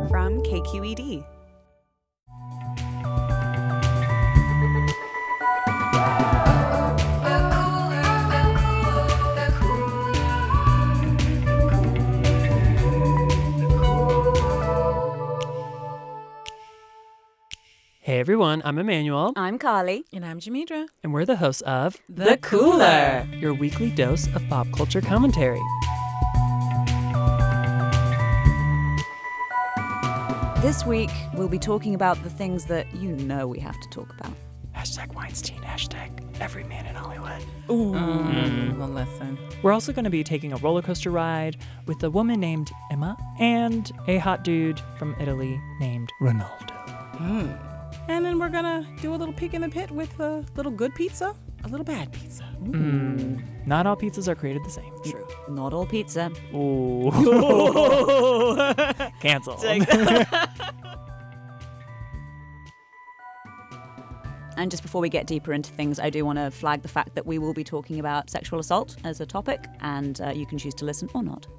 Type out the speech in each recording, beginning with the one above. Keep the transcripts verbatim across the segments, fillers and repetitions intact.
from K Q E D. Hey everyone, I'm Emmanuel. I'm Carly. And I'm Jamidra. And we're the hosts of The Cooler, your weekly dose of pop culture commentary. This week, we'll be talking about the things that you know we have to talk about. Hashtag Weinstein, hashtag every man in Hollywood. Ooh. Mm. Well, listen. We're also going to be taking a roller coaster ride with a woman named Emma and a hot dude from Italy named Ronaldo. Mm. And then we're going to do a little peek in the pit with a little good pizza, a little bad pizza. Mm. Not all pizzas are created the same. True. Not all pizza. Ooh. Cancel. And just before we get deeper into things, I do want to flag the fact that we will be talking about sexual assault as a topic, and uh, you can choose to listen or not.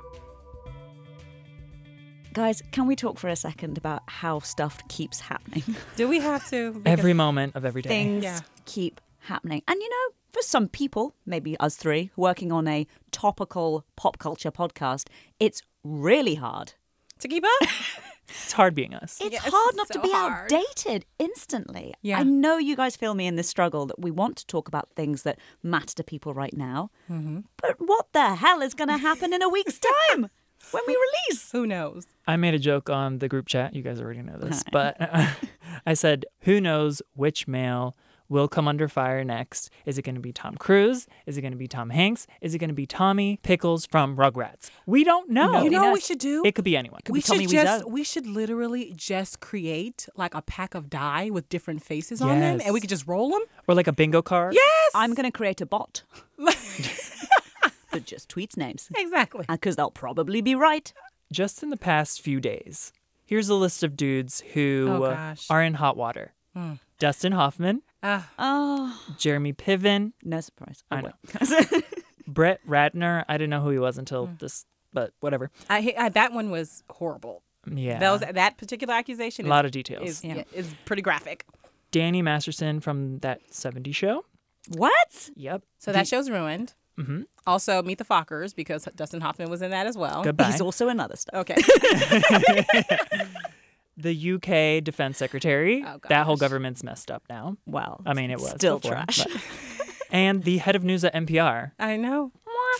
Guys, can we talk for a second about how stuff keeps happening? Do we have to? Because Every moment of every day. Things Yeah. keep happening. And you know, for some people, maybe us three, working on a topical pop culture podcast, it's really hard. To keep up? It's hard being us. It's Yeah, it's hard not to so be hard. outdated instantly. Yeah. I know you guys feel me in this struggle that we want to talk about things that matter to people right now. Mm-hmm. But what the hell is going to happen in a week's time when we release? Who knows? I made a joke on the group chat. You guys already know this. Hi. But uh, I said, who knows which male will come under fire next? Is it going to be Tom Cruise? Is it going to be Tom Hanks? Is it going to be Tommy Pickles from Rugrats? We don't know. You Nobody know what we knows. should do? It could be anyone. Could we be Tommy should just Wiseau. we should literally just create like a pack of die with different faces on them, Yes. and we could just roll them. Or like a bingo card. Yes, I'm going to create a bot that just tweets names. exactly. Because they'll probably be right. Just in the past few days, here's a list of dudes who Oh, uh, gosh. are in hot water. Hmm. Dustin Hoffman, Uh, Oh, Jeremy Piven, no surprise. I Oh, know. wait. Brett Ratner. I didn't know who he was until this, but whatever. I, I that one was horrible. Yeah. That was that particular accusation. a is, lot of details. is, Yeah. yeah, is pretty graphic. Danny Masterson from That seventies Show. What? Yep. So that show's ruined. Mm-hmm. Also, Meet the Fockers, because Dustin Hoffman was in that as well. Goodbye. He's also in other stuff. Okay. The U K Defense Secretary. Oh, that whole gosh. government's messed up now. Well, I mean, it was still before, trash. but- And the head of news at N P R. I know.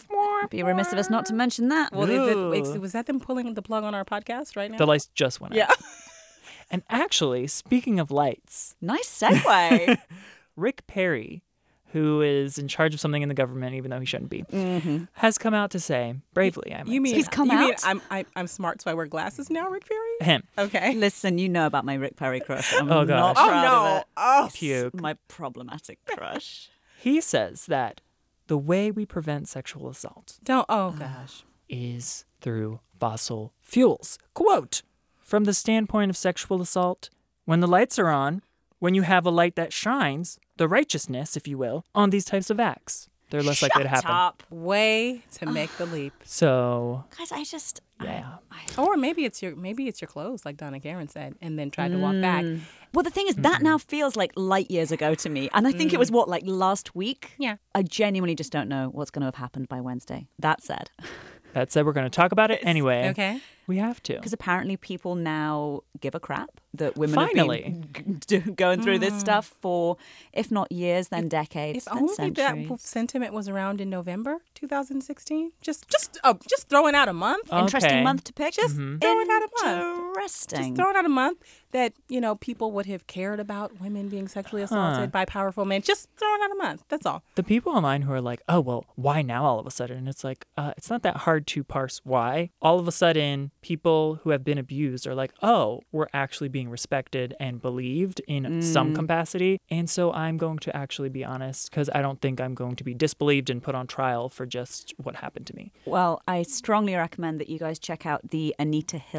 Be remiss of us not to mention that. Well, is Ooh. it, wait, was that them pulling the plug on our podcast right now? The lights just went out. Yeah. And actually, speaking of lights, Nice segue. Rick Perry, who is in charge of something in the government, even though he shouldn't be, mm-hmm. has come out to say, bravely, I might You mean say, He's come you Mean out? I'm I, I'm smart, so I wear glasses now, Rick Perry? him. Okay. Listen, you know about my Rick Perry crush. I'm Oh, not gosh. Oh proud no! of it. Oh, Puke. My problematic crush. He says that the way we prevent sexual assault don't. Oh gosh. is through fossil fuels. Quote, from the standpoint of sexual assault, when the lights are on, when you have a light that shines, the righteousness, if you will, on these types of acts, they're less likely to Shut happen. up. Way to make the leap. So, Guys, I just... yeah. Or maybe it's your maybe it's your clothes, like Donna Karen said, and then tried to walk back. Well, the thing is, that now feels like light years ago to me. And I think it was, what, like last week? Yeah. I genuinely just don't know what's going to have happened by Wednesday. That said. That said, we're going to talk about it anyway. Okay. We have to. Because apparently people now give a crap that women Finally. have been g- do- going through this stuff for, if not years, then decades, If then only centuries. that sentiment was around in November two thousand sixteen. Just just uh, just throwing out a month. Interesting Okay. month to pick. Just Throwing out a month. Interesting. Just throwing out a month that, you know, people would have cared about women being sexually assaulted by powerful men. Just throwing out a month. That's all. The people online who are like, oh, well, why now all of a sudden? And it's like, uh, it's not that hard to parse why. All of a sudden, people who have been abused are like, oh, we're actually being respected and believed in some capacity. And so I'm going to actually be honest because I don't think I'm going to be disbelieved and put on trial for just what happened to me. Well, I strongly recommend that you guys check out the Anita Hill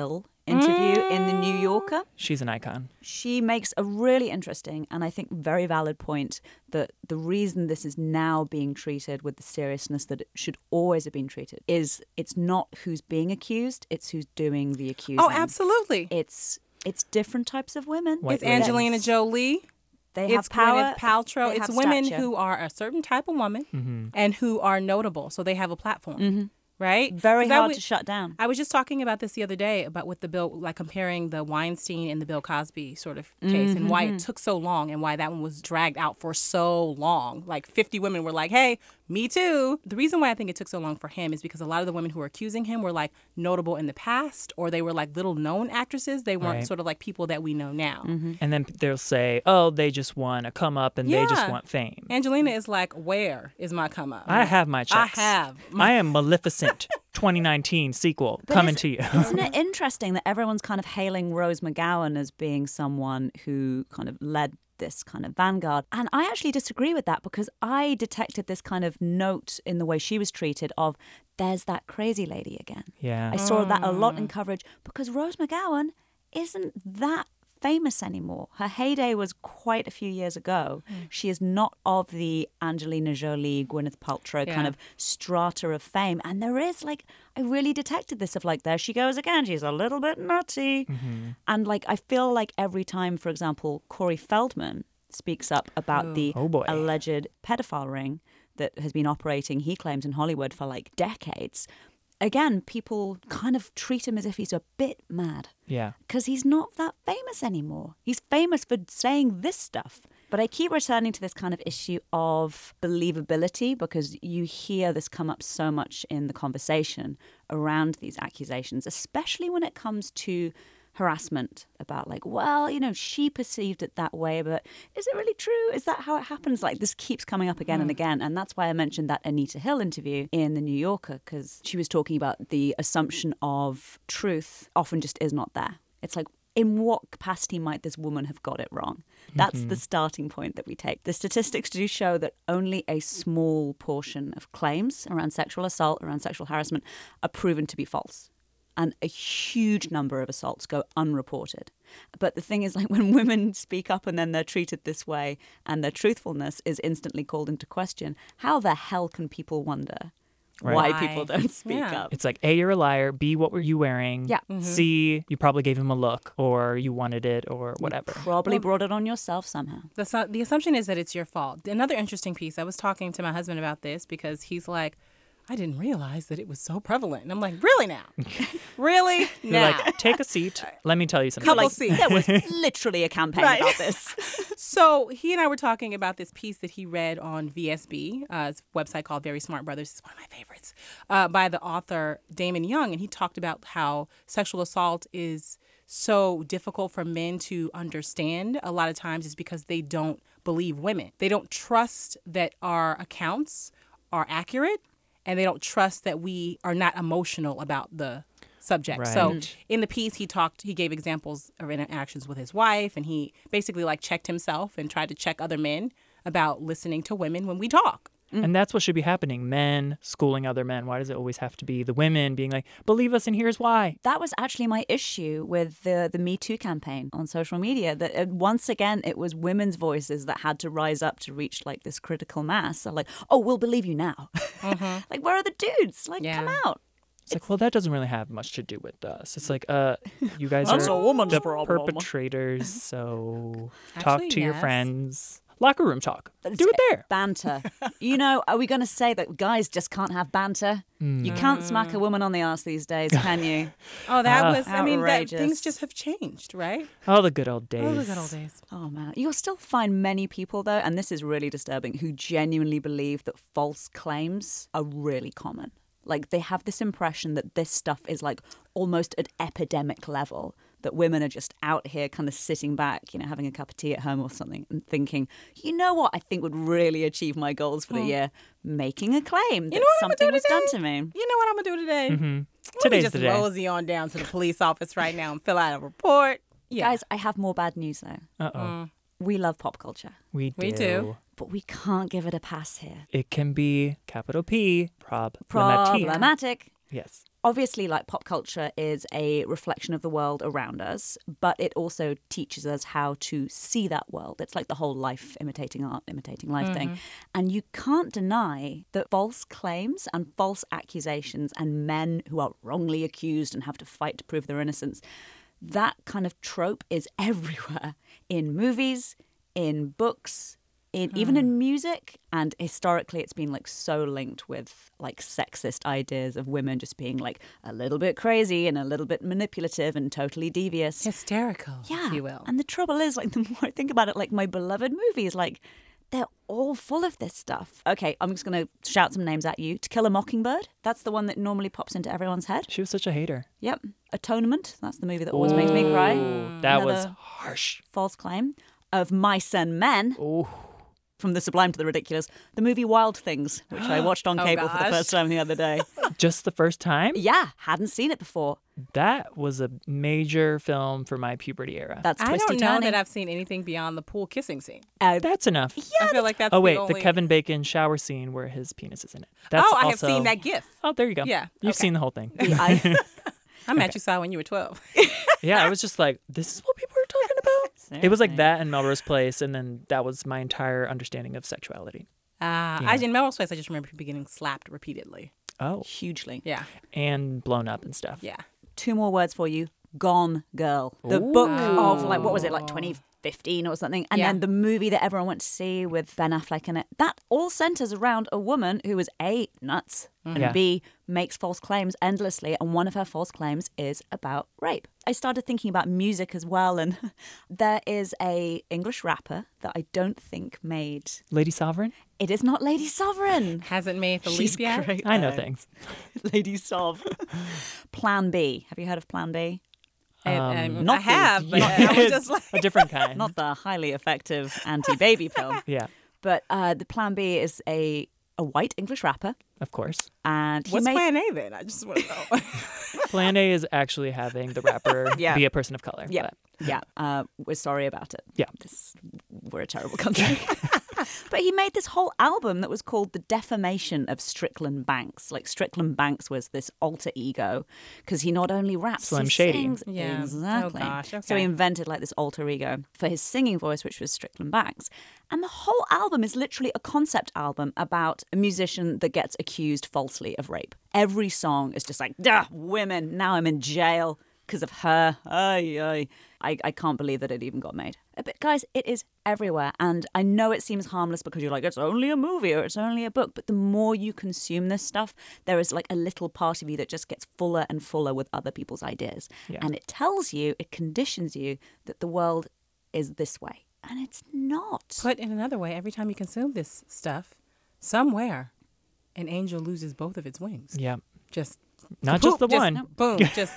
interview in the New Yorker. She's an icon. She makes a really interesting and I think very valid point that the reason this is now being treated with the seriousness that it should always have been treated is it's not who's being accused, it's who's doing the accusing. Oh, absolutely. It's it's different types of women. White It's Angelina ladies. Jolie. They have It's power. Gwyneth Paltrow. they It's have women stature. who are a certain type of woman Mm-hmm. and who are notable. So they have a platform, right? Very 'Cause I hard would- to shut down. I was just talking about this the other day about with the Bill, like comparing the Weinstein and the Bill Cosby sort of case and why it took so long and why that one was dragged out for so long. Like fifty women were like, hey, me too. The reason why I think it took so long for him is because a lot of the women who were accusing him were like notable in the past or they were like little known actresses. They weren't Right. sort of like people that we know now. And then they'll say, oh, they just want to come up and they just Yeah. want fame. Angelina is like, where is my come up? I have my checks. I have. I am Maleficent twenty nineteen sequel coming is- to you. Isn't it interesting that everyone's kind of hailing Rose McGowan as being someone who kind of led this kind of vanguard? And I actually disagree with that because I detected this kind of note in the way she was treated of there's that crazy lady again. Yeah. I saw that a lot in coverage because Rose McGowan isn't that famous anymore. Her heyday was quite a few years ago. She is not of the Angelina Jolie, Gwyneth Paltrow kind Yeah. of strata of fame. And there is like, I really detected this of like, there she goes again. She's a little bit nutty. And like, I feel like every time, for example, Corey Feldman speaks up about the Oh, boy. alleged pedophile ring that has been operating, he claims, in Hollywood for like decades. Again, people kind of treat him as if he's a bit mad Yeah. because he's not that famous anymore. He's famous for saying this stuff. But I keep returning to this kind of issue of believability because you hear this come up so much in the conversation around these accusations, especially when it comes to harassment about like, well, you know, she perceived it that way, but is it really true? Is that how it happens? Like this keeps coming up again and again. And that's why I mentioned that Anita Hill interview in the New Yorker, because she was talking about the assumption of truth often just is not there. It's like, in what capacity might this woman have got it wrong? That's the starting point that we take. The statistics do show that only a small portion of claims around sexual assault, around sexual harassment, are proven to be false. And a huge number of assaults go unreported. But the thing is, like, when women speak up and then they're treated this way and their truthfulness is instantly called into question, how the hell can people wonder Right. why Why? people don't speak Yeah. up? It's like, A, you're a liar. B, what were you wearing? Yeah. C, you probably gave him a look or you wanted it or whatever. Probably brought it on yourself somehow. The, su- the assumption is that it's your fault. Another interesting piece, I was talking to my husband about this because he's like, I didn't realize that it was so prevalent. And I'm like, really now? really You're now? like, take a seat. Let me tell you something. Couple Like, seats. there was literally a campaign Right. about this. So he and I were talking about this piece that he read on V S B, uh, it's a website called Very Smart Brothers. It's one of my favorites, uh, by the author Damon Young. And he talked about how sexual assault is so difficult for men to understand. A lot of times it's because they don't believe women. They don't trust that our accounts are accurate, and they don't trust that we are not emotional about the subject. So Right. in the piece, he talked, he gave examples of interactions with his wife, and he basically like checked himself and tried to check other men about listening to women when we talk. And that's what should be happening. Men schooling other men. Why does it always have to be the women being like, believe us and here's why? That was actually my issue with the, the Me Too campaign on social media, that uh, once again, it was women's voices that had to rise up to reach like this critical mass. So like, oh, we'll believe you now. Like, where are the dudes? Like, Yeah. come out. It's like, well, that doesn't really have much to do with us. It's like, uh, you guys That's are a woman's the problem. perpetrators, so talk Actually, to your yes. friends. Locker room talk. Do it there. Banter. You know, are we going to say that guys just can't have banter? You can't smack a woman on the ass these days, can you? Oh, that Ah. was, I mean, that, Outrageous. things just have changed, right? Oh, the good old days. Oh, the good old days. Oh, man. You'll still find many people, though, and this is really disturbing, who genuinely believe that false claims are really common. Like, they have this impression that this stuff is, like, almost at epidemic level, that women are just out here kind of sitting back, you know, having a cup of tea at home or something and thinking, you know what I think would really achieve my goals for the year? Making a claim that know what I'ma something do was done today? to me. You know what I'm going to do today? Mm-hmm. Let Today's me just the day. mosey on down to the police office right now and fill out a report. Yeah. Guys, I have more bad news, though. Uh-oh. We love pop culture, We do. We do. but we can't give it a pass here. It can be capital P, problematic. Problematic. Yes. obviously, like, pop culture is a reflection of the world around us, but it also teaches us how to see that world. It's like the whole life imitating art, imitating life thing. And you can't deny that false claims and false accusations and men who are wrongly accused and have to fight to prove their innocence, that kind of trope is everywhere in movies, in books, in even in music. And historically it's been like so linked with like sexist ideas of women just being like a little bit crazy and a little bit manipulative and totally devious. Hysterical, Yeah. if you will. And the trouble is, like, the more I think about it, like my beloved movies, like they're all full of this stuff. Okay, I'm just going to shout some names at you. To Kill a Mockingbird, that's the one that normally pops into everyone's head. She was such a hater. Yep. Atonement, that's the movie that always makes me cry. Ooh, that was Another harsh. false claim. Of Mice and Men, Ooh. from the sublime to the ridiculous. The movie Wild Things, which I watched on Oh, cable for the gosh. first time the other day. Just the first time? Yeah, hadn't seen it before. That was a major film for my puberty era. That's I twisty don't know turning. that I've seen anything beyond the pool kissing scene. Uh, That's enough. I feel like that's Oh wait, the, the only... Kevin Bacon shower scene where his penis is in it. That's oh, I have also... seen that gif. Oh, there you go. Yeah, You've okay. seen the whole thing. I, I'm mad you saw when you were twelve. Yeah, I was just like, this is what people are talking about? It was like Seriously. that and Melrose Place, and then that was my entire understanding of sexuality. Uh, I in Melrose Place, I just remember people getting slapped repeatedly. Oh. hugely. Yeah, And blown up and stuff. yeah. Two more words for you. Gone Girl. The book of, like, what was it, like twenty fifteen or something? And Yeah. then the movie that everyone went to see with Ben Affleck in it. That all centers around a woman who is A, nuts, and Yeah. B, makes false claims endlessly. And one of her false claims is about rape. I started thinking about music as well. And there is a English rapper that I don't think made... Lady Sovereign? It is not Lady Sovereign. Hasn't made the She's leap yet. great, I know though. things. Lady Sov. Plan B. Have you heard of Plan B? I, Um, I, not I have, the- but I was just like, A different kind. Not the highly effective anti-baby pill. Yeah, But uh, the Plan B is a, a white English rapper. of course. And he what's made... Plan A then? I just want to know. Plan A is actually having the rapper Yeah. be a person of color. Yeah, but- yeah. Uh, we're sorry about it. Yeah. This, we're a terrible country. But he made this whole album that was called The Defamation of Strickland Banks. Like, Strickland Banks was this alter ego because he not only raps, Slim he Shady. sings. Yeah. Exactly. Oh, gosh, So he okay. invented like this alter ego for his singing voice, which was Strickland Banks. And the whole album is literally a concept album about a musician that gets accused falsely of rape. Every song is just like, duh, women, now I'm in jail because of her. Ay, ay. I, I can't believe that it even got made. But guys, it is everywhere. And I know it seems harmless because you're like, it's only a movie or it's only a book. But the more you consume this stuff, there is like a little part of you that just gets fuller and fuller with other people's ideas. Yeah. And it tells you, it conditions you that the world is this way. And it's not. Put in another way, every time you consume this stuff, somewhere, an angel loses both of its wings. Yeah. Just Not just the just, one. Boom. Just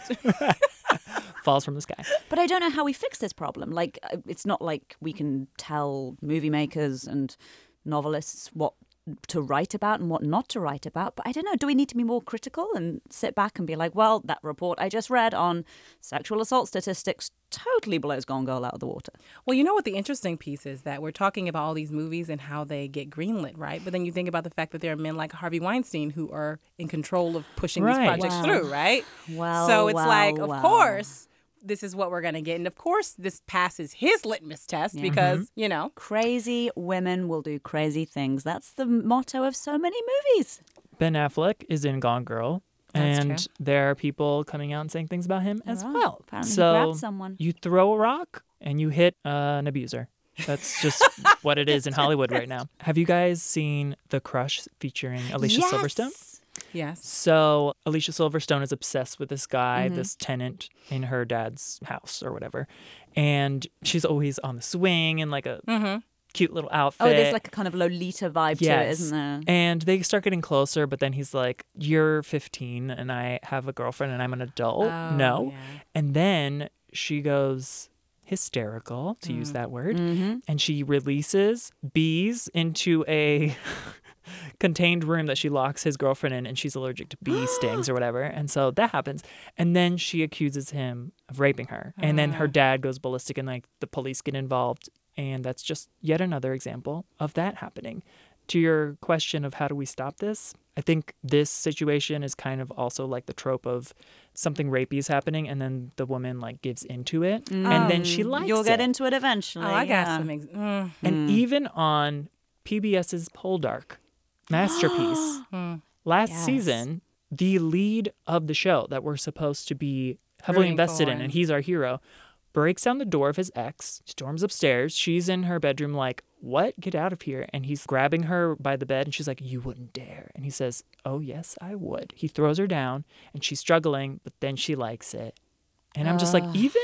Falls from the sky. But I don't know how we fix this problem. Like, uh, it's not like we can tell movie makers and novelists what to write about and what not to write about. But I don't know. Do we need to be more critical and sit back and be like, well, that report I just read on sexual assault statistics totally blows Gone Girl out of the water? Well, you know what the interesting piece is that we're talking about all these movies and how they get greenlit, right? But then you think about the fact that there are men like Harvey Weinstein who are in control of pushing these Right. projects Wow. through, right? Well, so it's well, like, of well. course, this is what we're going to get. And of course, this passes his litmus test because, you know, Crazy women will do crazy things. That's the motto of so many movies. Ben Affleck is in Gone Girl. That's and true. there are people coming out and saying things about him as Right. well. Apparently he so grabbed someone. you throw a rock and you hit uh, an abuser. That's just what it is in Hollywood right now. Have you guys seen The Crush featuring Alicia Yes. Silverstone? yes. So Alicia Silverstone is obsessed with this guy, Mm-hmm. this tenant in her dad's house or whatever. And she's always on the swing in like a Mm-hmm. cute little outfit. Oh, there's like a kind of Lolita vibe to it, Yes. isn't there? And they start getting closer, but then he's like, you're fifteen and I have a girlfriend and I'm an adult. Oh, no. yeah. And then she goes hysterical, to use that word, Mm-hmm. and she releases bees into a contained room that she locks his girlfriend in, and she's allergic to bee stings or whatever. And so that happens. And then she accuses him of raping her. And then her dad goes ballistic and like the police get involved. And that's just yet another example of that happening. to your question of how do we stop this, I think this situation is kind of also like the trope of something rapey is happening and then the woman like gives into it mm. and then she likes You'll it. get into it eventually. Oh, I got yeah. some. Ex- mm. And mm. even on PBS's Poldark masterpiece last yes. season, the lead of the show that we're supposed to be heavily Rooting invested for. in, and he's our hero, breaks down the door of his ex, storms upstairs. She's in her bedroom like, what? Get out of here. And he's grabbing her by the bed and she's like, you wouldn't dare. And he says, oh, yes, I would. He throws her down and she's struggling, but then she likes it. And I'm just like, even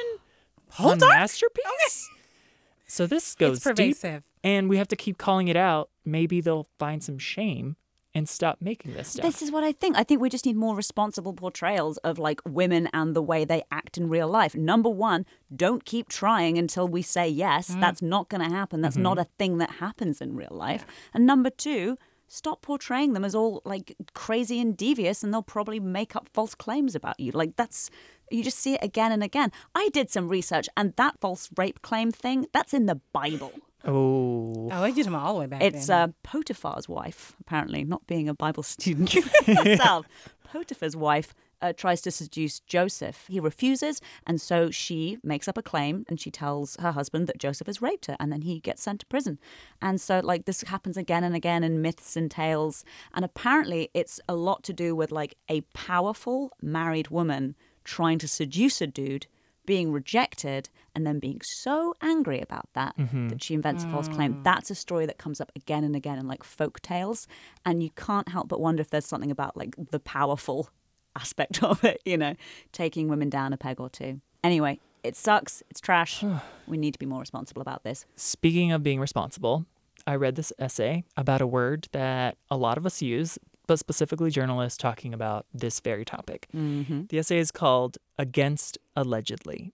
on Masterpiece? So this goes It's pervasive. deep, and we have to keep calling it out. Maybe they'll find some shame and stop making this stuff. This is what I think. I think we just need more responsible portrayals of like women and the way they act in real life. Number one, don't keep trying until we say yes. Mm. That's not going to happen. That's mm-hmm. not a thing that happens in real life. Yeah. And number two, stop portraying them as all like crazy and devious, and they'll probably make up false claims about you. Like that's, you just see it again and again. I did some research, and that false rape claim thing, that's in the Bible. Oh. Oh, I did them all the way back It's then. uh, Potiphar's wife, apparently, not being a Bible student herself. Potiphar's wife uh, tries to seduce Joseph. He refuses, and so she makes up a claim, and she tells her husband that Joseph has raped her, and then he gets sent to prison. And so, like, this happens again and again in myths and tales, and apparently it's a lot to do with, like, a powerful married woman trying to seduce a dude, being rejected, and then being so angry about that mm-hmm. that she invents a false claim. That's a story that comes up again and again in like folk tales, and you can't help but wonder if there's something about like the powerful aspect of it, you know, taking women down a peg or two. Anyway, it sucks. It's trash. We need to be more responsible about this. Speaking of being responsible, I read this essay about a word that a lot of us use, but specifically journalists talking about this very topic. Mm-hmm. The essay is called Against Allegedly.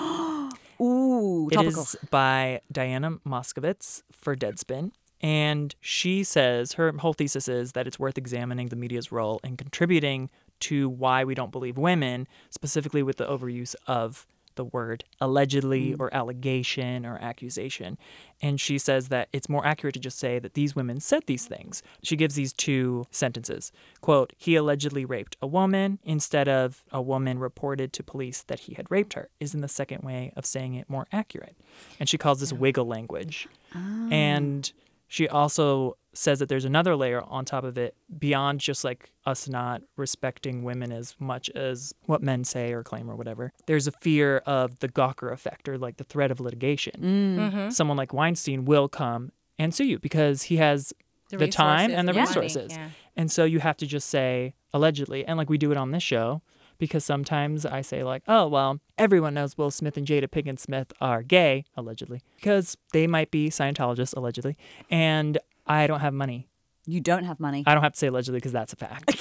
Ooh, topical. It is by Diana Moskovitz for Deadspin. And she says her whole thesis is that it's worth examining the media's role in contributing to why we don't believe women, specifically with the overuse of the word allegedly mm. or allegation or accusation. And she says that it's more accurate to just say that these women said these things. She gives these two sentences. Quote, he allegedly raped a woman instead of a woman reported to police that he had raped her. Isn't the second way of saying it more accurate? And she calls this yeah. wiggle language. Oh. And she also says that there's another layer on top of it beyond just like us not respecting women as much as what men say or claim or whatever. There's a fear of the Gawker effect or like the threat of litigation. Mm. Mm-hmm. Someone like Weinstein will come and sue you because he has the, the time and the yeah. resources. Yeah. And so you have to just say allegedly. And like we do it on this show. Because sometimes I say like, oh, well, everyone knows Will Smith and Jada Pinkett Smith are gay, allegedly, because they might be Scientologists, allegedly, and I don't have money. You don't have money. I don't have to say allegedly because that's a fact.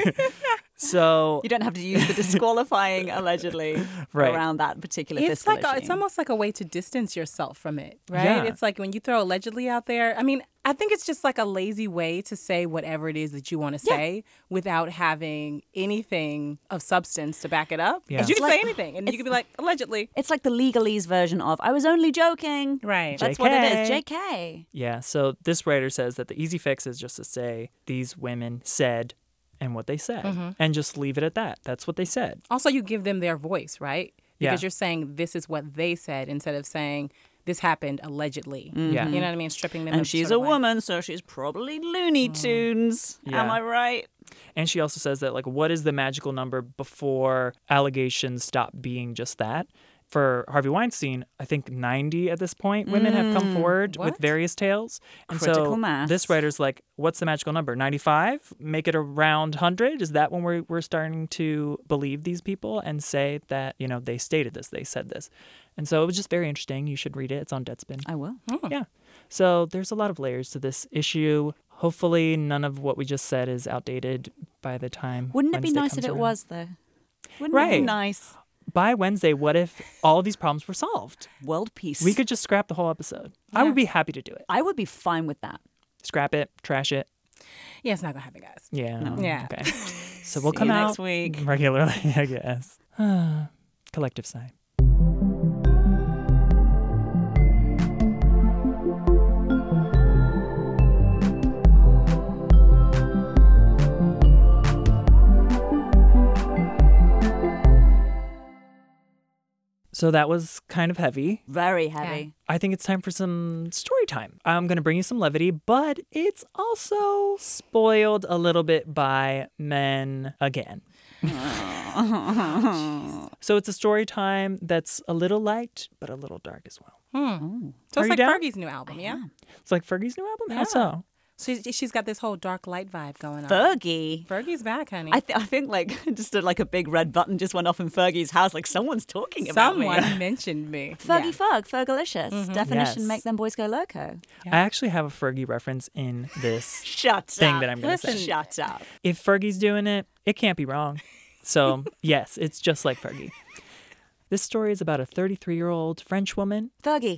So you don't have to use the disqualifying allegedly right. around that particular it's fiscal like a, issue. It's almost like a way to distance yourself from it, right? Yeah. It's like when you throw allegedly out there. I mean, I think it's just like a lazy way to say whatever it is that you want to yeah. say without having anything of substance to back it up. Yeah. Because you It's can like- say anything, and you can be like, allegedly. It's like the legalese version of I was only joking. Right. That's J K. what it is. J K. Yeah, so this writer says that the easy fix is just to say these women said and what they said Mm-hmm. and just leave it at that. That's what they said. Also, you give them their voice, right? Because Yeah. you're saying this is what they said instead of saying this happened allegedly. Yeah. You know what I mean? Stripping them And of she's sort a of like- woman, so she's probably Looney Tunes. Yeah. Am I right? And she also says that, like, what is the magical number before allegations stop being just that? For Harvey Weinstein, I think ninety at this point women have come forward with What? various tales. And Critical so mass. this writer's like, what's the magical number? ninety-five? Make it around one hundred? Is that when we're, we're starting to believe these people and say that, you know, they stated this, they said this? And so it was just very interesting. You should read it. It's on Deadspin. I will. Yeah. So there's a lot of layers to this issue. Hopefully none of what we just said is outdated by the time Wouldn't it be Wednesday nice if comes it around. was, though? Wouldn't it Right. be nice? By Wednesday, what if all of these problems were solved? World peace. We could just scrap the whole episode. I Yeah. would be happy to do it. I would be fine with that. Scrap it, trash it. Yeah, it's not going to happen, guys. Yeah. No. Yeah. Okay. So we'll See come you out next week. regularly, I guess. Collective sigh. So that was kind of heavy. Very heavy. I think it's time for some story time. I'm going to bring you some levity, but it's also spoiled a little bit by men again. So it's a story time that's a little light, but a little dark as well. Hmm. So Are it's you like down? Fergie's new album, yeah? It's like Fergie's new album? How Yeah. so? She, she's got this whole dark light vibe going on. Fergie. Fergie's back, honey. I, th- I think like just a, like a big red button just went off in Fergie's house. Like someone's talking about Someone me. mentioned me. Fergie Yeah. Ferg, Fergalicious. Definition: Yes. make them boys go loco. I actually have a Fergie reference in this Shut thing up. that I'm going to say. Listen. Shut up. If Fergie's doing it, it can't be wrong. So, yes, it's just like Fergie. This story is about a thirty-three-year-old French woman. Fergie.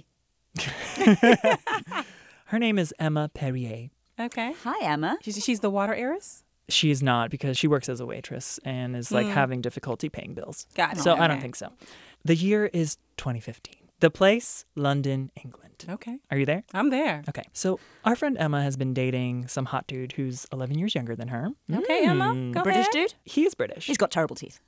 Her name is Emma Perrier. Okay. Hi, Emma. She's, she's the water heiress? She is not because she works as a waitress and is like having difficulty paying bills. Got it. So I don't Okay. think so. The year is twenty fifteen. The place, London, England. Okay. Are you there? I'm there. Okay. So our friend Emma has been dating some hot dude who's eleven years younger than her. Okay, Emma. Go British ahead. dude? He is British. He's got terrible teeth.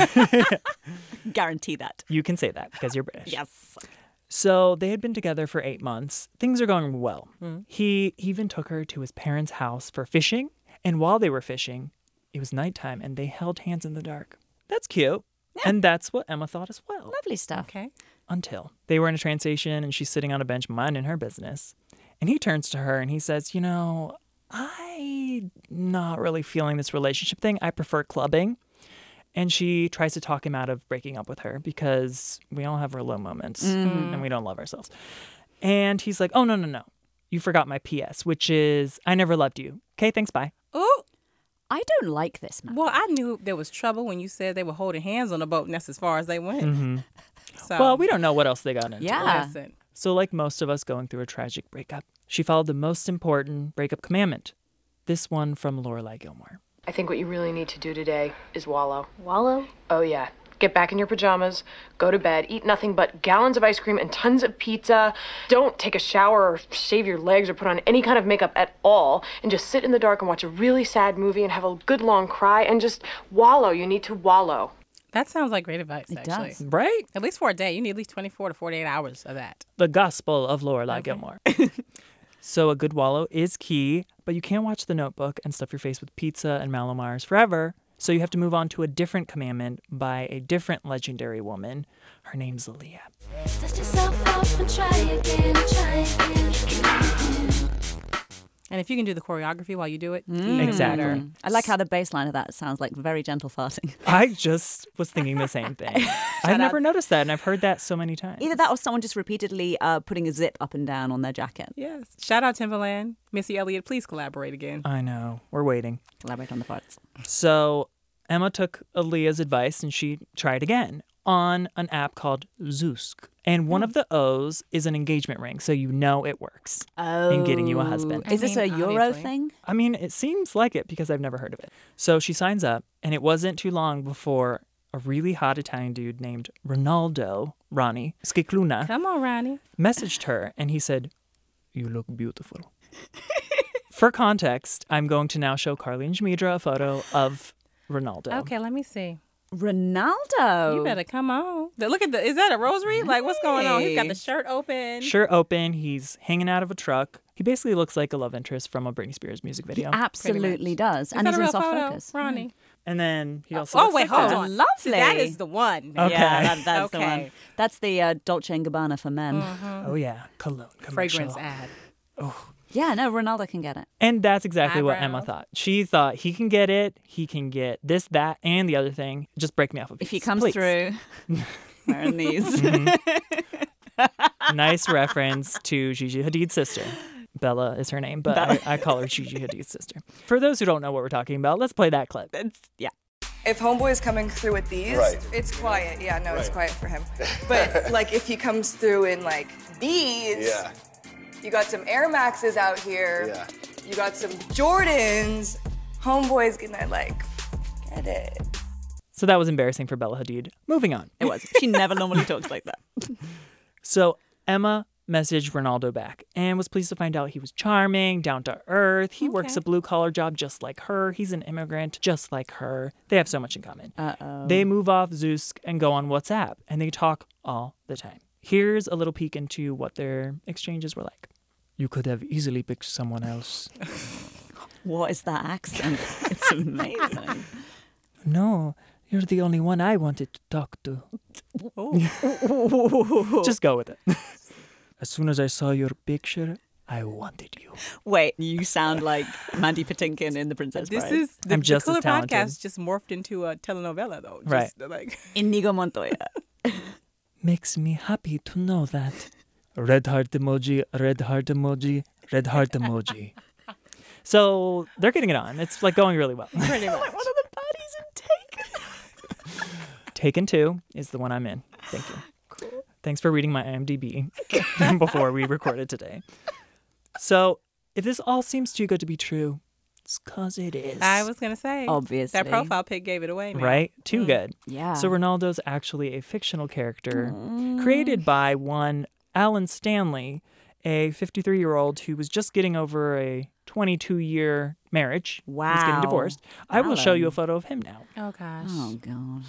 Guarantee that. You can say that because you're British. Yes. So they had been together for eight months. Things are going well. He even took her to his parents' house for fishing. And while they were fishing, it was nighttime and they held hands in the dark. That's cute. And that's what Emma thought as well. Lovely stuff. Okay. Until they were in a train station and she's sitting on a bench minding her business. And he turns to her and he says, you know, I'm not really feeling this relationship thing. I prefer clubbing. And she tries to talk him out of breaking up with her because we all have our low moments and we don't love ourselves. And he's like, oh, no, no, no. You forgot my P S, which is, I never loved you. Okay, thanks, bye. Ooh. I don't like this man. Well, I knew there was trouble when you said they were holding hands on the boat, and that's as far as they went. Mm-hmm. So, Well, we don't know what else they got into. Yeah. listen. So like most of us going through a tragic breakup, she followed the most important breakup commandment. This one from Lorelai Gilmore. I think what you really need to do today is wallow. Wallow? Oh, yeah. Get back in your pajamas, go to bed, eat nothing but gallons of ice cream and tons of pizza. Don't take a shower or shave your legs or put on any kind of makeup at all. And just sit in the dark and watch a really sad movie and have a good long cry and just wallow. You need to wallow. That sounds like great advice, It actually. does. Right? At least for a day. You need at least twenty-four to forty-eight hours of that. The gospel of Lorelai Gilmore. So a good wallow is key, but you can't watch The Notebook and stuff your face with pizza and Mallomars forever. So you have to move on to a different commandment by a different legendary woman. Her name's Aaliyah. Dust yourself off and try again, try again, try again. And if you can do the choreography while you do it, even Exactly. better. I like how the bass line of that sounds like very gentle farting. I just was thinking the same thing. I've never noticed that, and I've heard that so many times. Either that or someone just repeatedly uh, putting a zip up and down on their jacket. Yes. Shout out Timbaland. Missy Elliott, please collaborate again. I know. We're waiting. Collaborate on the farts. So Emma took Aaliyah's advice and she tried again on an app called Zoosk. And one of the O's is an engagement ring, so you know it works in getting you a husband. Is this a mean, Euro obviously. thing? I mean, it seems like it because I've never heard of it. So she signs up, and it wasn't too long before a really hot Italian dude named Ronaldo, Ronnie Scicluna, Come on, Ronnie. messaged her, and he said, "You look beautiful." For context, I'm going to now show Carly and Jamidra a photo of Ronaldo. Okay, let me see. Ronaldo. You better come on. The- Look at the, is that a rosary? Like, what's going on? He's got the Hey. shirt open. Shirt open, he's hanging out of a truck. He basically looks like a love interest from a Britney Spears music video. Absolutely does. Is and that he's a in real soft photo, focus. Ronnie? And then he also Oh, looks wait, like hold that. on. Lovely. That is the one. Okay. Yeah, that, that's the one. Okay. That's the uh, Dolce and Gabbana for men. Oh yeah, cologne commercial. Fragrance ad. Yeah, no, Ronaldo can get it. And that's exactly what Emma Eyebrows. thought. She thought he can get it, he can get this, that, and the other thing. Just break me off a piece. If he comes please. through wearing these. Nice reference to Gigi Hadid's sister. Bella is her name, but I, I call her Gigi Hadid's sister. For those who don't know what we're talking about, let's play that clip. It's, yeah. If Homeboy's coming through with these, Right. it's quiet. Yeah, no, it's quiet for him. But like if he comes through in like these, Yeah. you got some Air Maxes out here. Yeah. You got some Jordans. Homeboy's gonna like get it. So that was embarrassing for Bella Hadid. Moving on. It was. She never normally talks like that. So Emma messaged Ronaldo back and was pleased to find out he was charming, down to earth. He works Okay. a blue collar job just like her. He's an immigrant just like her. They have so much in common. Uh-oh. They move off Zoosk and go on WhatsApp, and they talk all the time. Here's a little peek into what their exchanges were like. You could have easily picked someone else. What is that accent? It's amazing. No, you're the only one I wanted to talk to. Just go with it. As soon as I saw your picture, I wanted you. Wait, you sound like Mandy Patinkin in The Princess This Bride. is the, I'm just the as Cooler talented. podcast just morphed into a telenovela though. Just, Right. Like Inigo Montoya. Makes me happy to know that. Red heart emoji, red heart emoji, red heart emoji. So they're getting it on. It's like going really well. pretty much. Like one of the baddies in Taken. Taken two is the one I'm in. Thank you. Cool. Thanks for reading my I M D B before we recorded today. So if this all seems too good to be true, it's because it is. I was gonna say Obviously. that profile pic gave it away. Man. Right? Too good. Yeah. So Ronaldo's actually a fictional character created by one Alan Stanley, a fifty-three-year-old who was just getting over a twenty-two-year marriage. He's getting Wow. divorced. I will show you a Alan. photo of him now. Oh gosh. Oh, God.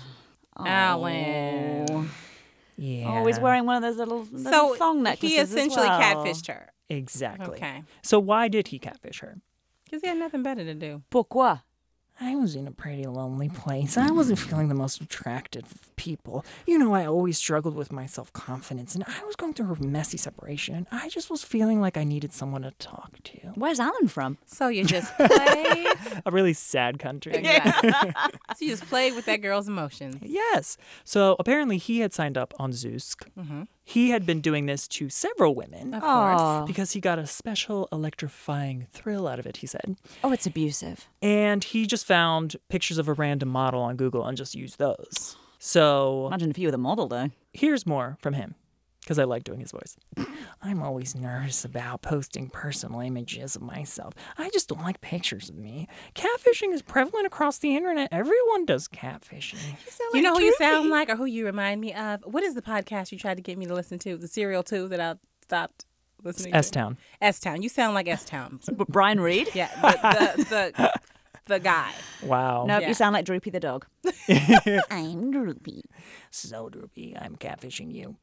Alan. Oh. Yeah. Oh, he's wearing one of those little, little So thong necklaces he essentially as well. catfished her Exactly. Okay. So why did he catfish her? because he had nothing better to do. Pourquoi? I was in a pretty lonely place. I wasn't feeling the most attractive of people. You know, I always struggled with my self-confidence, and I was going through a messy separation, and I just was feeling like I needed someone to talk to. Where's Alan from? So you just played. A really sad country. Exactly. So you just played with that girl's emotions. Yes. So apparently he had signed up on Zoosk. He had been doing this to several women Of course. Oh. because he got a special electrifying thrill out of it, he said. Oh, it's abusive. And he just found pictures of a random model on Google and just used those. So Imagine if you were the model, though. here's more from him, because I like doing his voice. I'm always nervous about posting personal images of myself. I just don't like pictures of me. Catfishing is prevalent across the internet. Everyone does catfishing. You know who you sound like or who you remind me of? What is the podcast you tried to get me to listen to? The Serial two that I stopped listening to? S-Town. S-Town. You sound like S-Town. But Brian Reed? Yeah, the, the, the, the guy. Wow. No, Yeah. you sound like Droopy the dog. I'm Droopy. So droopy, I'm catfishing you.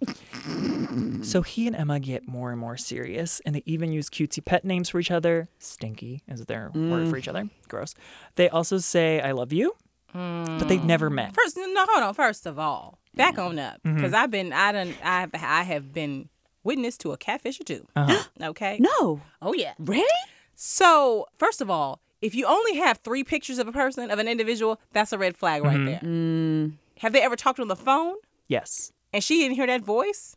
So he and Emma get more and more serious, and they even use cutesy pet names for each other. Stinky is their word for each other. Gross. They also say, I love you, but they've never met. First, no, hold on. First of all, back on up, Mm-hmm. because I've been, I done, I've, I have been witness to a catfish or two. Uh-huh. Okay. No. Oh yeah. Really? So first of all, if you only have three pictures of a person, of an individual, that's a red flag right there. Mm. Have they ever talked on the phone Yes. and she didn't hear that voice?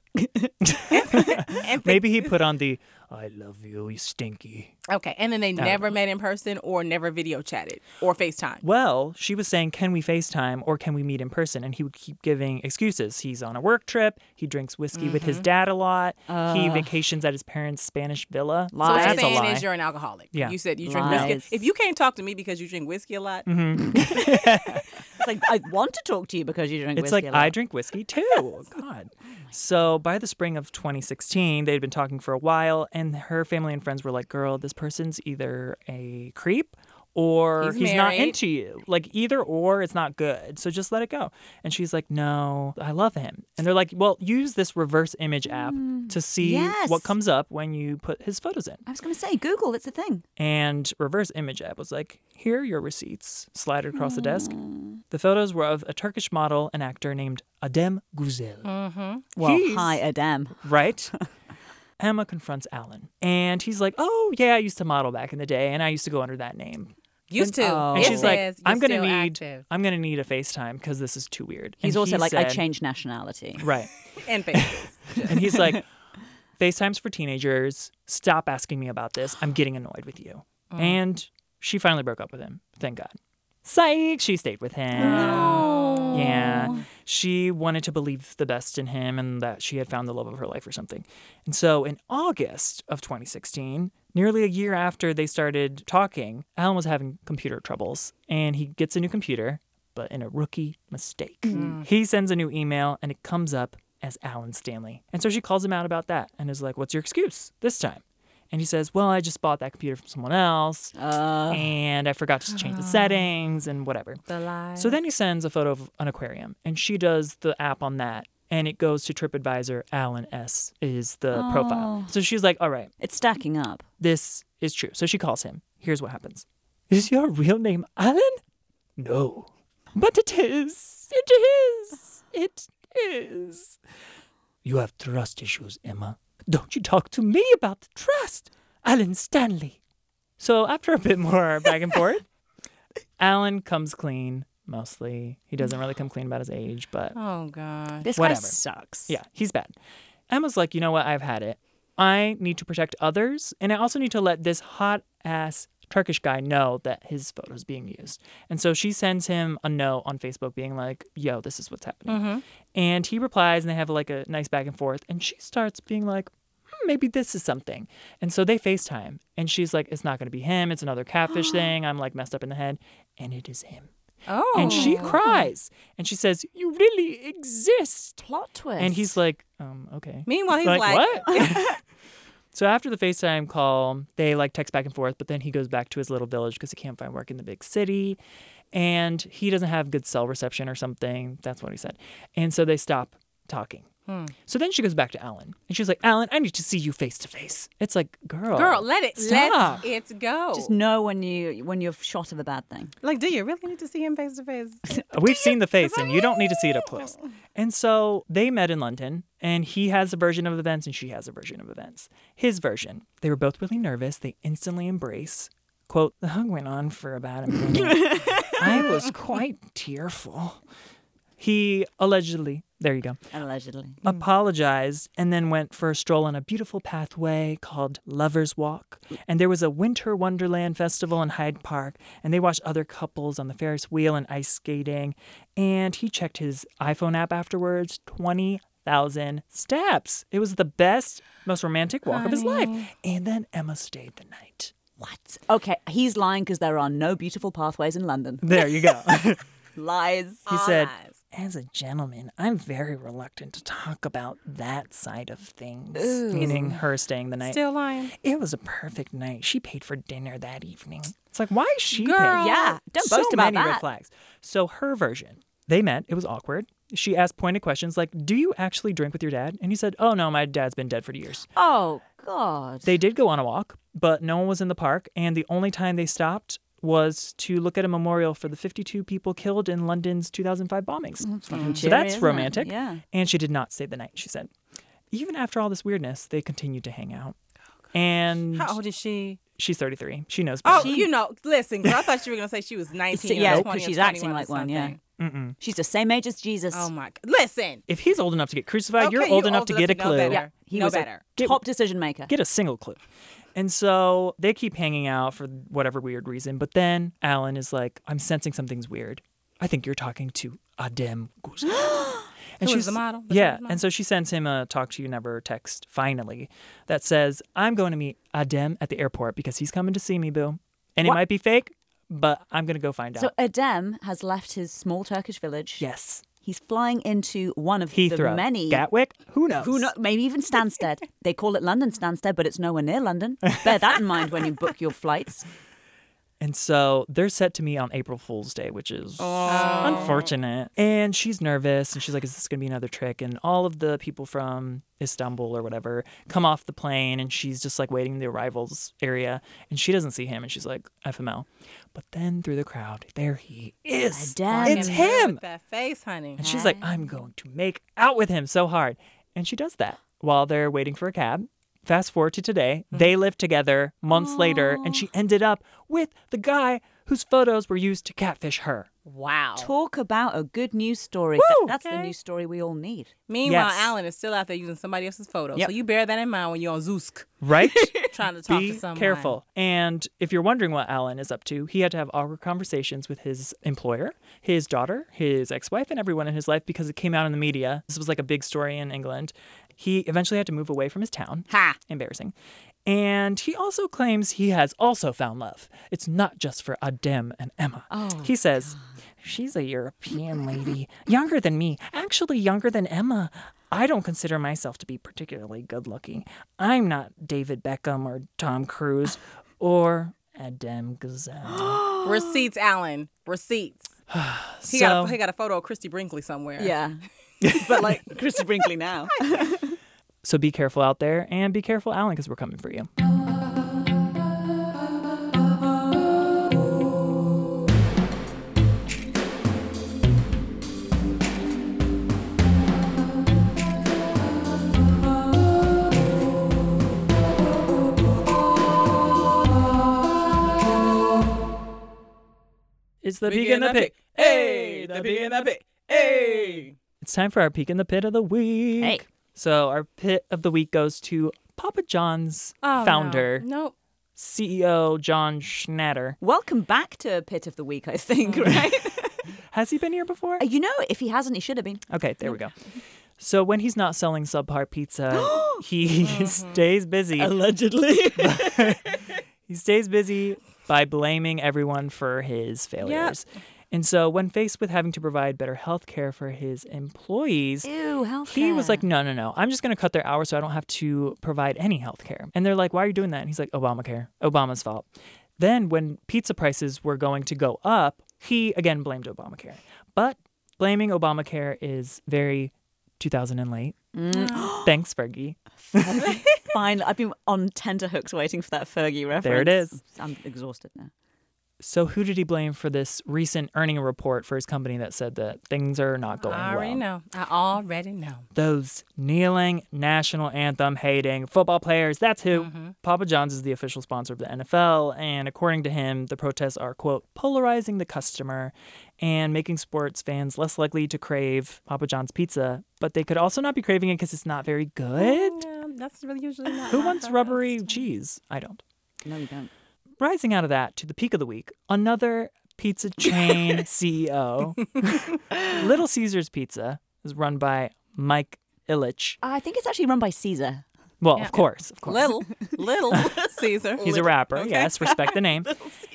And Maybe he put on the, I love you, you stinky. Okay, and then they don't never met in person or never video chatted or FaceTime. Well, she was saying, can we FaceTime or can we meet in person? And he would keep giving excuses. He's on a work trip. He drinks whiskey with his dad a lot. he vacations at his parents' Spanish villa. So what Lies. you're That's a saying lie. is you're an alcoholic. Yeah. You said you drink Lies. whiskey. If you can't talk to me because you drink whiskey a lot, It's like, I want to talk to you because you drink It's whiskey like, a lot. I drink whiskey too. God. So by the spring of twenty sixteen, they'd been talking for a while, and her family and friends were like, girl, this person's either a creep or He's he's, not married. into you. Like either or, it's not good. So just let it go. And she's like, no, I love him. And they're like, well, use this reverse image app to see yes. what comes up when you put his photos in. I was going to say, Google, it's a thing. And reverse image app was like, here are your receipts. Slide it across the desk. The photos were of a Turkish model and actor named Adem Güzel. Well, He's- hi, Adam. Right? Emma confronts Alan. And he's like, oh, yeah, I used to model back in the day, and I used to go under that name. used to. Oh. And It she's like, says I'm you're gonna still need active. I'm gonna need a FaceTime because this is too weird. He's And also he like, I said- changed nationality. Right. and faces. And he's like, FaceTime's for teenagers. Stop asking me about this. I'm getting annoyed with you. And she finally broke up with him. Thank God. Psych! She stayed with him. Yeah. She wanted to believe the best in him and that she had found the love of her life or something. And so in August of twenty sixteen, nearly a year after they started talking, Alan was having computer troubles and he gets a new computer, but in a rookie mistake. He sends a new email and it comes up as Alan Stanley. And so she calls him out about that and is like, what's your excuse this time? And he says, well, I just bought that computer from someone else, Uh, and I forgot to change the settings and whatever. The lie. So then he sends a photo of an aquarium, and she does the app on that, and it goes to TripAdvisor. Alan S. is the profile. So she's like, all right, it's stacking up. this is true. So she calls him. Here's what happens. Is your real name Alan? No. But it is. It is. It is. You have trust issues, Emma. Don't you talk to me about the trust. Alan Stanley. So after a bit more back and forth, Alan comes clean, mostly. He doesn't really come clean about his age, but Oh, God. This Whatever. guy sucks. yeah, he's bad. Emma's like, you know what? I've had it. I need to protect others, and I also need to let this hot-ass Turkish guy know that his photo's being used. And so she sends him a note on Facebook being like, yo, this is what's happening. And he replies, and they have like a nice back and forth. And she starts being like, hmm, maybe this is something. And so they FaceTime. And she's like, it's not going to be him. It's another catfish thing. I'm like messed up in the head. And it is him. Oh. And she cries. And she says, you really exist. Plot twist. And he's like, um, okay. Meanwhile, he's Like, like, what? So after the FaceTime call, they like text back and forth, but then he goes back to his little village because he can't find work in the big city. And he doesn't have good cell reception or something. That's what he said. And so they stop talking. So then she goes back to Alan. And she's like, Alan, I need to see you face to face. It's like, girl. girl, let it, stop. let it go. just know when you when you're shot of a bad thing. Like, do you really need to see him face to face? We've seen the face, and you don't need to see it up close. And so they met in London, and he has a version of events, and she has a version of events. His version, they were both really nervous. They instantly embrace. Quote, the hug went on for about a minute. I was quite tearful. He allegedly, there you go, Allegedly. apologized and then went for a stroll on a beautiful pathway called Lover's Walk. And there was a Winter Wonderland festival in Hyde Park, and they watched other couples on the Ferris wheel and ice skating. And he checked his iPhone app afterwards, twenty thousand steps. It was the best, most romantic walk of his life. And then Emma stayed the night. What? Okay, he's lying because there are no beautiful pathways in London. There you go. Lies. He said, as a gentleman, I'm very reluctant to talk about that side of things. Meaning her staying the night. Still lying. It was a perfect night. She paid for dinner that evening. It's like, why is she Girl. paying? Yeah, don't so boast about many red that. flags. So her version, they met. It was awkward. She asked pointed questions like, do you actually drink with your dad? And he said, oh, no, my dad's been dead for years. Oh, God. They did go on a walk, but no one was in the park. And the only time they stopped was to look at a memorial for the fifty-two people killed in London's two thousand five bombings. fucking So cheery, that's isn't it? romantic. Yeah. And she did not stay the night, she said. Even after all this weirdness, they continued to hang out. And How old is she? she's thirty-three. She knows Oh, better. you know, listen, girl, I thought you were going to say she was nineteen Yeah, or 'cause twenty or she's acting twenty-one or like one, yeah. something. She's the same age as Jesus. Oh, my God. Listen. If he's old enough to get crucified, Okay, you're old enough to get a know clue. better. Yeah, he know was better. a top decision maker. Get a single clue. And so they keep hanging out for whatever weird reason. But then Alan is like, I'm sensing something's weird. I think you're talking to Adem Guzman. And Who she's is the model? The yeah. famous model? And so she sends him a talk to you never text finally that says, I'm going to meet Adem at the airport because he's coming to see me, boo. And What? it might be fake, but I'm going to go find So out. Adem has left his small Turkish village. Yes. He's flying into one of Heathrow. the many. Gatwick? Who knows? Who know, maybe even Stansted. They call it London Stansted, but it's nowhere near London. Bear that in mind when you book your flights. And so they're set to meet on April Fool's Day, which is unfortunate. And she's nervous, and she's like, is this going to be another trick? And all of the people from Istanbul or whatever come off the plane, and she's just like waiting in the arrivals area, and she doesn't see him, and she's like, F M L. But then through the crowd, there he is. Adem. It's Look at him. With that face, honey. And she's like, I'm going to make out with him so hard. And she does that while they're waiting for a cab. Fast forward to today. They lived together months later, and she ended up with the guy whose photos were used to catfish her. Wow. Talk about a good news story. Woo! That's the Okay. news story we all need. Meanwhile, Yes. Alan is still out there using somebody else's photo. Yep. So you bear that in mind when you're on Zoosk Right? trying to talk Be to someone. careful. And if you're wondering what Alan is up to, he had to have awkward conversations with his employer, his daughter, his ex-wife, and everyone in his life because it came out in the media. This was like a big story in England. He eventually had to move away from his town. Ha! Embarrassing. And he also claims he has also found love. It's not just for Adem and Emma. Oh, he says She's a European lady, younger than me, actually younger than Emma. I don't consider myself to be particularly good looking. I'm not David Beckham or Tom Cruise or Adem Gazelle. Receipts, Alan. Receipts. He, So- got a, he got a photo of Christy Brinkley somewhere. Yeah. But like Christy Brinkley now. So be careful out there, and be careful, Alan, because we're coming for you. It's the Peek in the Pit. Hey, the Peek in the Pit. Hey. It's time for our Peek in the Pit of the week. Hey. So our Pit of the week goes to Papa John's Oh, founder, No. Nope. C E O John Schnatter. Welcome back to Pit of the Week, I think, right? Has he been here before? Uh, you know, if he hasn't, he should have been. Okay, there we go. So when he's not selling subpar pizza, he stays busy. Allegedly. He stays busy by blaming everyone for his failures. And so when faced with having to provide better health care for his employees, Ew, healthcare. he was like, no, no, no. I'm just going to cut their hours so I don't have to provide any health care. And they're like, why are you doing that? And he's like, Obamacare. Obama's fault. Then when pizza prices were going to go up, he again blamed Obamacare. But blaming Obamacare is very two thousand and late. Thanks, Fergie. Fine. I've been on tenterhooks waiting for that Fergie reference. There it is. I'm exhausted now. So who did he blame for this recent earning report for his company that said that things are not going I already well? know. I already know. Those kneeling, national anthem hating football players, that's who. Mm-hmm. Papa John's is the official sponsor of the N F L, and according to him, the protests are, quote, polarizing the customer and making sports fans less likely to crave Papa John's pizza, but they could also not be craving it because it's not very good. Yeah, that's really usually not. Who my wants preference. rubbery cheese? I don't. No, you don't. Rising out of that to the peak of the week, another pizza chain C E O. Little Caesars Pizza is run by Mike Ilitch. I think it's actually run by Caesar. Well, Yeah. of course, of course. Little, little Caesar. He's a rapper, yes, respect the name.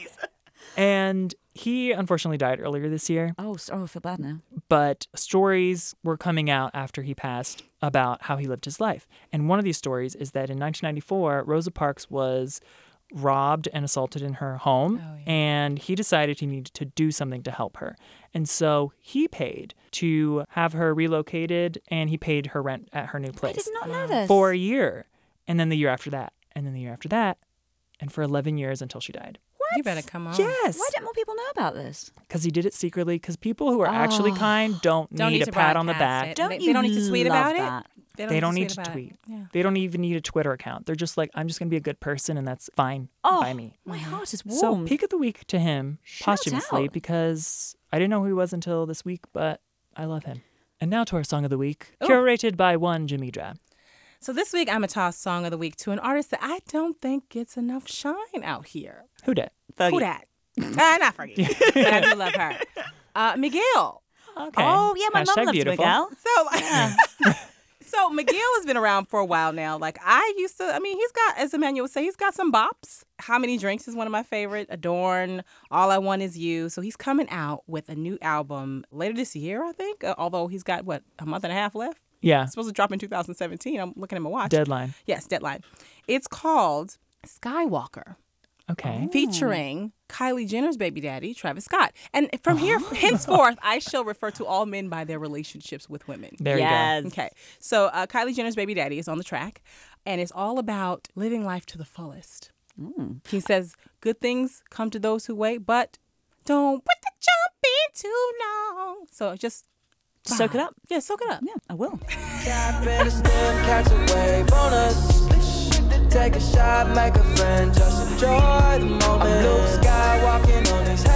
And he unfortunately died earlier this year, Oh, so, oh, I feel bad now. but stories were coming out after he passed about how he lived his life. And one of these stories is that in nineteen ninety-four, Rosa Parks was robbed and assaulted in her home, Oh, yeah. and he decided he needed to do something to help her. And so he paid to have her relocated, and he paid her rent at her new I place did not know this. for a year, and then the year after that, and then the year after that, and for eleven years until she died. You better come on. Yes, Why didn't more people know about this? because he did it secretly. Because people who are actually kind don't, Don't need, need a to pat on the broadcast back. it. Don't They- you they don't need to tweet love about it? that? They don't need to about it. tweet. Yeah. They don't even need a Twitter account. They're just like, I'm just going to be a good person, and that's fine Oh, by me. my heart is So warmed. peak of the week to him Shout posthumously out. because I didn't know who he was until this week, but I love him. And now to our song of the week, curated by one Jimmy Drab. So this week, I'm going to toss Song of the Week to an artist that I don't think gets enough shine out here. Who dat? Fergie. Who that? uh, not Fergie, but I do love her. Uh, Miguel. Okay. Oh, yeah, my Hashtag mum loves beautiful. Miguel. So, like, so Miguel has been around for a while now. Like I used to, I mean, he's got, as Emmanuel would say, he's got some bops. How Many Drinks is one of my favorite. Adorn, All I Want Is You. So he's coming out with a new album later this year, I think. Uh, although he's got what a month and a half left. Yeah. It's supposed to drop in two thousand seventeen. I'm looking at my watch. Deadline. Yes, deadline. It's called Skywalker, Okay. featuring Kylie Jenner's baby daddy, Travis Scott. And from here, henceforth, I shall refer to all men by their relationships with women. There Yes. you Okay. So uh, Kylie Jenner's baby daddy is on the track, and it's all about living life to the fullest. He says, good things come to those who wait, but don't put the jump in too long. So just Soak it up. Yeah, soak it up. Yeah, I will. Tap in the stem, catch a wave on us. Take a shot, make a friend, just enjoy the moment. I'm Luke Skywalking on these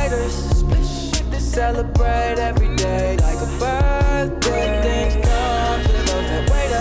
haters. Celebrate every day like a birthday. Things come to those that wait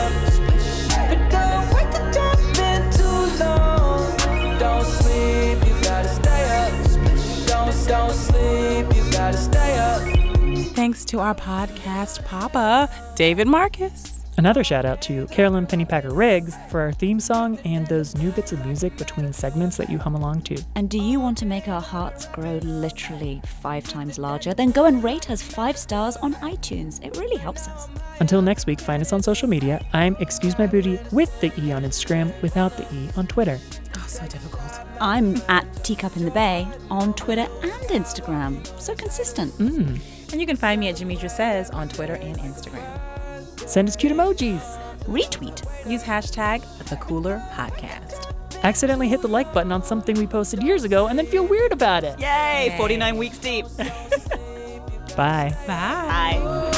up. But don't wait to jump in too long. Don't sleep, you gotta stay up. Don't, don't sleep, you gotta stay up. Thanks to our podcast papa, David Marcus. Another shout out to Carolyn Pennypacker Riggs for our theme song and those new bits of music between segments that you hum along to. And do you want to make our hearts grow literally five times larger? Then go and rate us five stars on iTunes. It really helps us. Until next week, find us on social media. I'm Excuse My Booty with the E on Instagram, without the E on Twitter. Oh, so difficult. I'm at Teacup in the Bay on Twitter and Instagram. So consistent. Mm. And you can find me at Jamidra Says on Twitter and Instagram. Send us cute emojis. Retweet. Use hashtag The Cooler Podcast. Accidentally hit the like button on something we posted years ago and then feel weird about it. Yay! forty-nine weeks deep. Bye. Bye. Bye.